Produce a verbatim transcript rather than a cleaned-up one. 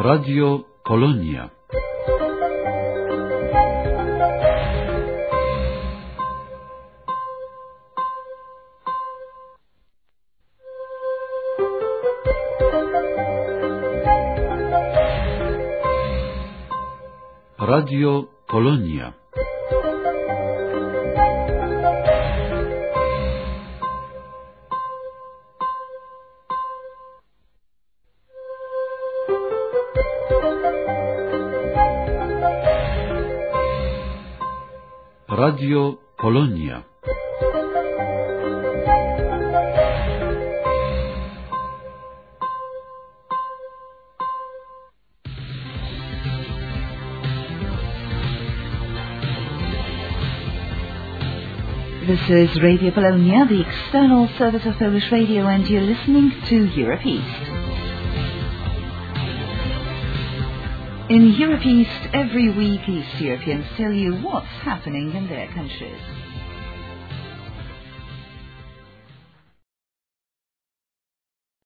Radio Polonia. Radio Polonia. Radio Polonia. This is Radio Polonia, the external service of Polish radio, and you're listening to Europe East. In Europe East, every week East Europeans tell you what's happening in their countries.